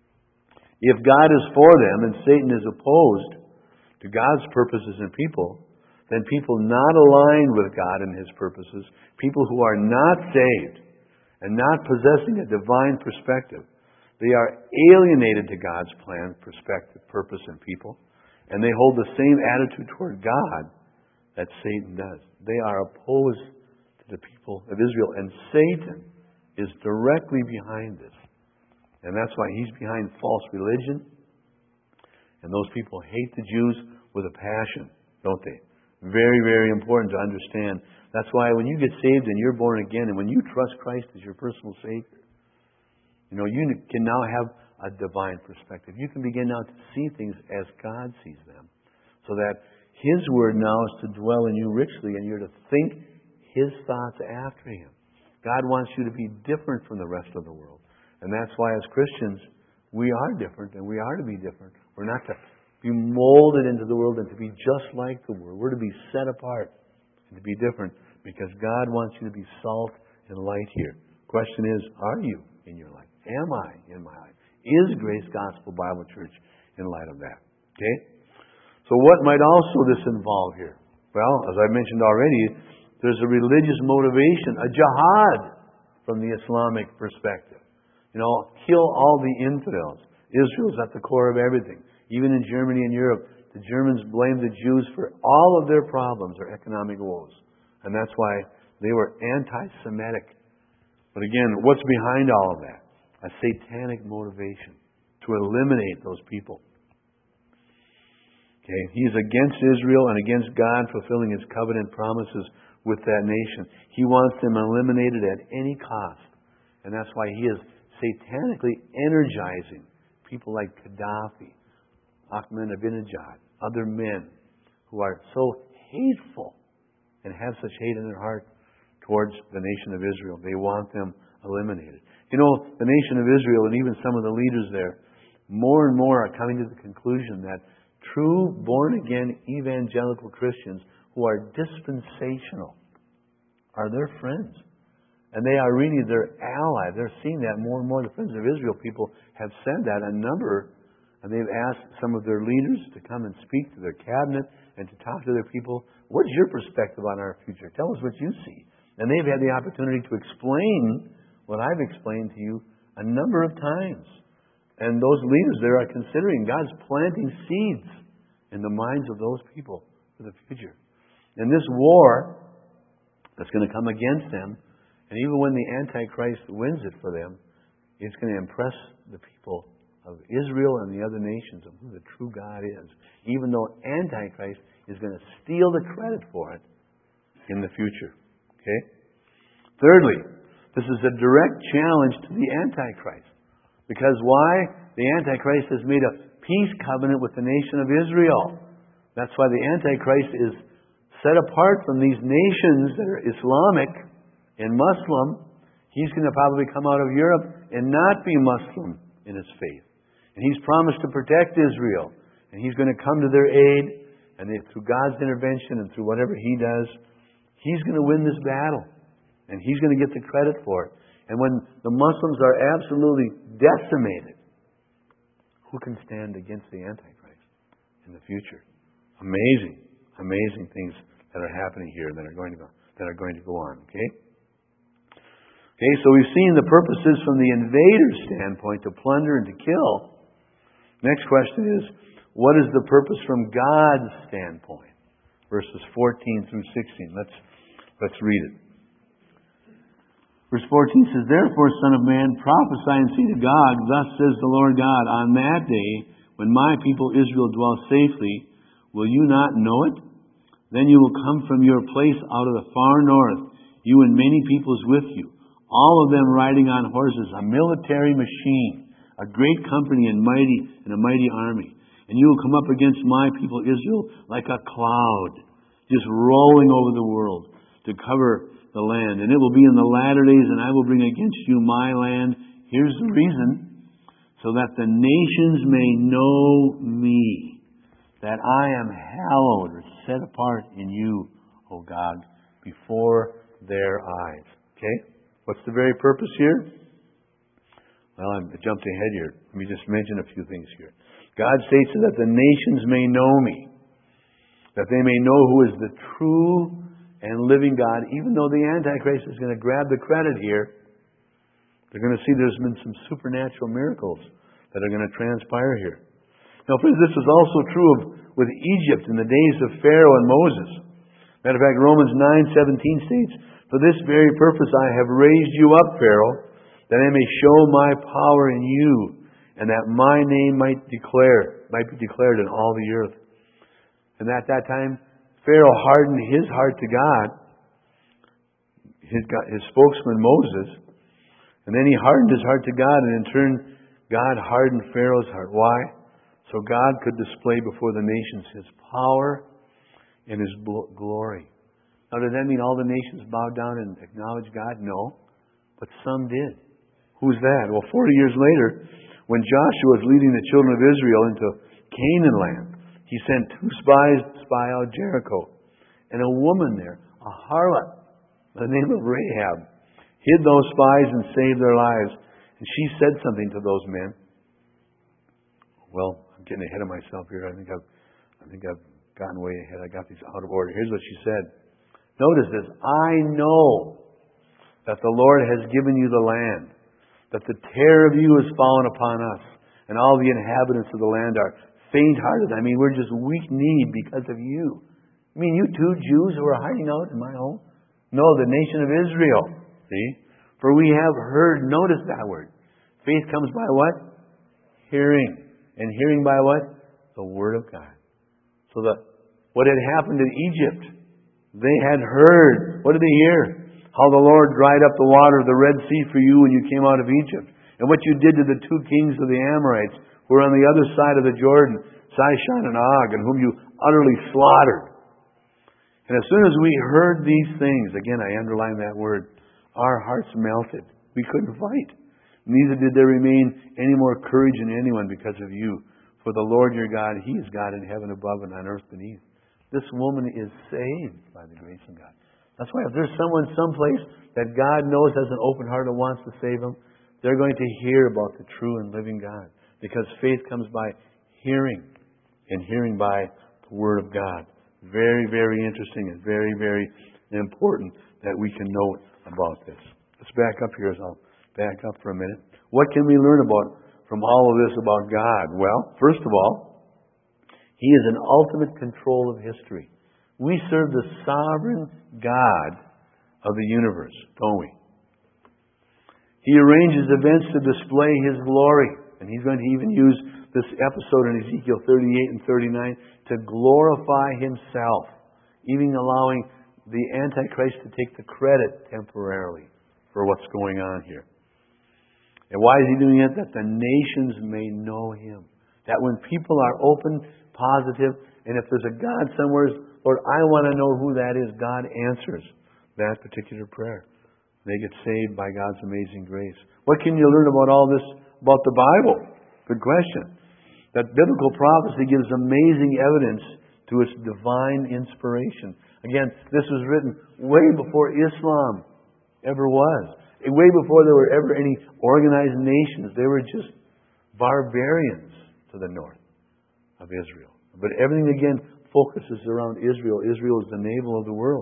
If God is for them and Satan is opposed to God's purposes and people, then people not aligned with God and His purposes, people who are not saved and not possessing a divine perspective, they are alienated to God's plan, perspective, purpose, and people, and they hold the same attitude toward God that Satan does. They are opposed to the people of Israel, and Satan is directly behind this. And that's why he's behind false religion, and those people hate the Jews with a passion, don't they? Very, very important to understand. That's why when you get saved and you're born again, and when you trust Christ as your personal Savior, you can now have a divine perspective. You can begin now to see things as God sees them. So that His Word now is to dwell in you richly, and you're to think His thoughts after Him. God wants you to be different from the rest of the world. And that's why as Christians, we are different, and we are to be different. We're not to be molded into the world and to be just like the world. We're to be set apart and to be different because God wants you to be salt and light here. Question is, are you in your life? Am I in my life? Is Grace Gospel Bible Church in light of that? Okay? So what might also this involve here? Well, as I mentioned already, there's a religious motivation, a jihad from the Islamic perspective. Kill all the infidels. Israel's at the core of everything. Even in Germany and Europe, the Germans blamed the Jews for all of their problems, their economic woes. And that's why they were anti-Semitic. But again, what's behind all of that? A satanic motivation to eliminate those people. Okay, he's against Israel and against God fulfilling His covenant promises with that nation. He wants them eliminated at any cost. And that's why he is satanically energizing people like Gaddafi, Ahmadinejad, other men who are so hateful and have such hate in their heart towards the nation of Israel. They want them eliminated. The nation of Israel and even some of the leaders there, more and more are coming to the conclusion that true born-again evangelical Christians who are dispensational are their friends. And they are really their ally. They're seeing that more and more. The Friends of Israel people have said that a number, and they've asked some of their leaders to come and speak to their cabinet and to talk to their people. What's your perspective on our future? Tell us what you see. And they've had the opportunity to explain what I've explained to you a number of times. And those leaders there are considering God's planting seeds in the minds of those people for the future. And this war that's going to come against them, and even when the Antichrist wins it for them, it's going to impress the people of Israel and the other nations of who the true God is, even though Antichrist is going to steal the credit for it in the future. Okay? Thirdly, this is a direct challenge to the Antichrist. Because why? The Antichrist has made a peace covenant with the nation of Israel. That's why the Antichrist is set apart from these nations that are Islamic and Muslim. He's going to probably come out of Europe and not be Muslim in his faith. And he's promised to protect Israel. And he's going to come to their aid. And through God's intervention and through whatever he does, he's going to win this battle. And he's going to get the credit for it. And when the Muslims are absolutely decimated, who can stand against the Antichrist in the future? Amazing, amazing things that are happening here that are going to go. that are going to go on. Okay? Okay, so we've seen the purposes from the invader's standpoint to plunder and to kill. Next question is, what is the purpose from God's standpoint? Verses 14 through 16. Let's read it. Verse 14 says, Therefore, Son of Man, prophesy and say to God, Thus says the Lord God, On that day, when my people Israel dwell safely, will you not know it? Then you will come from your place out of the far north, you and many peoples with you, all of them riding on horses, a military machine, a great company and a mighty army. And you will come up against my people Israel like a cloud, just rolling over the world to cover the land. And it will be in the latter days, and I will bring against you my land. Here's the reason: so that the nations may know me, that I am hallowed or set apart in you, O God, before their eyes. Okay? What's the very purpose here? Well, I jumped ahead here. Let me just mention a few things here. God states that the nations may know me, that they may know who is the true and living God, even though the Antichrist is going to grab the credit here. They're going to see there's been some supernatural miracles that are going to transpire here. Now, friends, this is also true with Egypt in the days of Pharaoh and Moses. Matter of fact, Romans 9:17 states, For this very purpose I have raised you up, Pharaoh, that I may show my power in you, and that my name might be declared in all the earth. And at that time, Pharaoh hardened his heart to God, his spokesman Moses, and then he hardened his heart to God, and in turn, God hardened Pharaoh's heart. Why? So God could display before the nations His power and His glory. Now, does that mean all the nations bowed down and acknowledged God? No. But some did. Who's that? Well, 40 years later, when Joshua was leading the children of Israel into Canaan land, he sent 2 spies to spy out Jericho. And a woman there, a harlot, by the name of Rahab, hid those spies and saved their lives. And she said something to those men. Well, I'm getting ahead of myself here. I think I've gotten way ahead. I got these out of order. Here's what she said. Notice this. I know that the Lord has given you the land, that the terror of you has fallen upon us, and all the inhabitants of the land are faint-hearted. I mean, we're just weak-kneed because of you. I mean, you 2 Jews who are hiding out in my home? No, the nation of Israel. See? For we have heard, notice that word. Faith comes by what? Hearing. And hearing by what? The Word of God. So what had happened in Egypt, they had heard. What did they hear? How the Lord dried up the water of the Red Sea for you when you came out of Egypt. And what you did to the 2 kings of the Amorites who were on the other side of the Jordan, Sihon and Og, and whom you utterly slaughtered. And as soon as we heard these things, again I underline that word, our hearts melted. We couldn't fight. Neither did there remain any more courage in anyone because of you. For the Lord your God, He is God in heaven above and on earth beneath. This woman is saved by the grace of God. That's why if there's someone someplace that God knows has an open heart and wants to save them, they're going to hear about the true and living God. Because faith comes by hearing, and hearing by the Word of God. Very, very interesting and very, very important that we can note about this. Let's back up here. I'll back up for a minute. What can we learn from all of this about God? Well, first of all, He is in ultimate control of history. We serve the sovereign God of the universe, don't we? He arranges events to display His glory. And He's going to even use this episode in Ezekiel 38 and 39 to glorify Himself, even allowing the Antichrist to take the credit temporarily for what's going on here. And why is He doing it? That the nations may know Him. That when people are open, positive, and if there's a God somewhere, Lord, I want to know who that is, God answers that particular prayer. They get saved by God's amazing grace. What can you learn about all this, about the Bible? Good question. That biblical prophecy gives amazing evidence to its divine inspiration. Again, this was written way before Islam ever was. Way before there were ever any organized nations. They were just barbarians to the north of Israel. But everything again focuses around Israel. Israel is the navel of the world.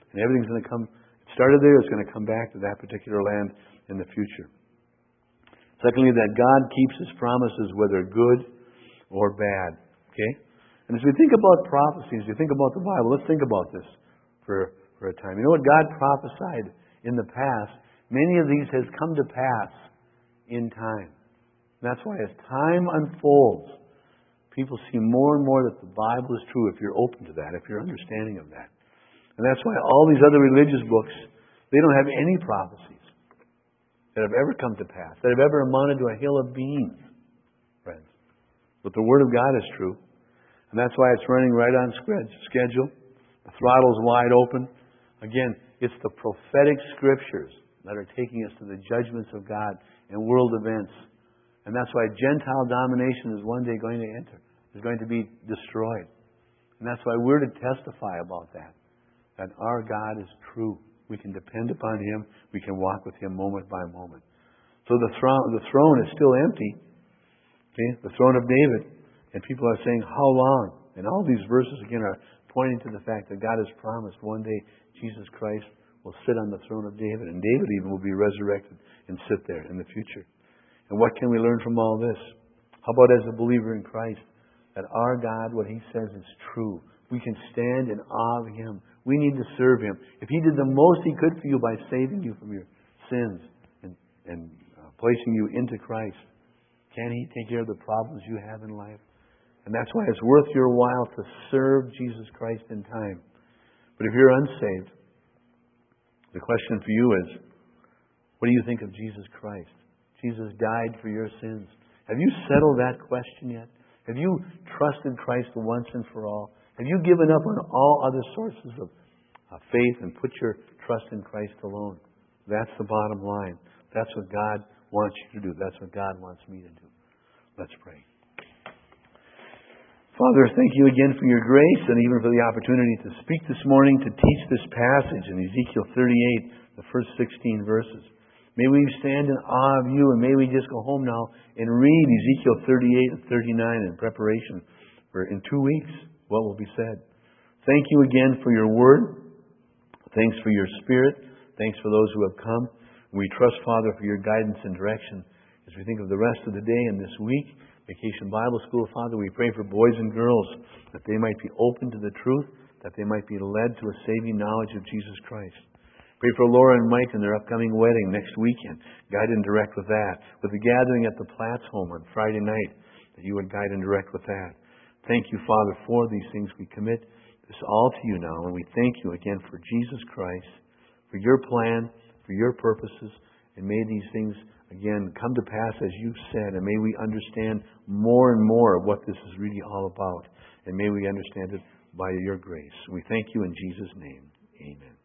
And everything's going to come, it started there, it's going to come back to that particular land in the future. Secondly, that God keeps His promises, whether good or bad. Okay? And as we think about prophecies, we think about the Bible, let's think about this for a time. You know what God prophesied in the past? Many of these has come to pass in time. And that's why as time unfolds, people see more and more that the Bible is true if you're open to that, if you're understanding of that. And that's why all these other religious books, they don't have any prophecies that have ever come to pass, that have ever amounted to a hill of beans, friends. But the Word of God is true. And that's why it's running right on schedule. The throttle's wide open. Again, it's the prophetic scriptures that are taking us to the judgments of God and world events. And that's why Gentile domination is one day going to enter, is going to be destroyed. And that's why we're to testify about that our God is true. We can depend upon Him. We can walk with Him moment by moment. So the throne is still empty. Okay? The throne of David. And people are saying, how long? And all these verses, again, are pointing to the fact that God has promised one day Jesus Christ will sit on the throne of David. And David even will be resurrected and sit there in the future. And what can we learn from all this? How about as a believer in Christ? That our God, what He says is true. We can stand in awe of Him. We need to serve Him. If He did the most He could for you by saving you from your sins and placing you into Christ, can He take care of the problems you have in life? And that's why it's worth your while to serve Jesus Christ in time. But if you're unsaved, the question for you is, what do you think of Jesus Christ? Jesus died for your sins. Have you settled that question yet? Have you trusted Christ once and for all? Have you given up on all other sources of faith and put your trust in Christ alone? That's the bottom line. That's what God wants you to do. That's what God wants me to do. Let's pray. Father, thank you again for your grace and even for the opportunity to speak this morning, to teach this passage in Ezekiel 38, the first 16 verses. May we stand in awe of you, and may we just go home now and read Ezekiel 38 and 39 in preparation for in 2 weeks what will be said. Thank you again for your word. Thanks for your Spirit. Thanks for those who have come. We trust, Father, for your guidance and direction as we think of the rest of the day and this week. Vacation Bible School, Father, we pray for boys and girls that they might be open to the truth, that they might be led to a saving knowledge of Jesus Christ. Pray for Laura and Mike and their upcoming wedding next weekend. Guide and direct with that. With the gathering at the Platts home on Friday night, that you would guide and direct with that. Thank you, Father, for these things. We commit this all to you now, and we thank you again for Jesus Christ, for your plan, for your purposes, and may these things again come to pass as you said, and may we understand more and more of what this is really all about, and may we understand it by your grace. We thank you in Jesus' name. Amen.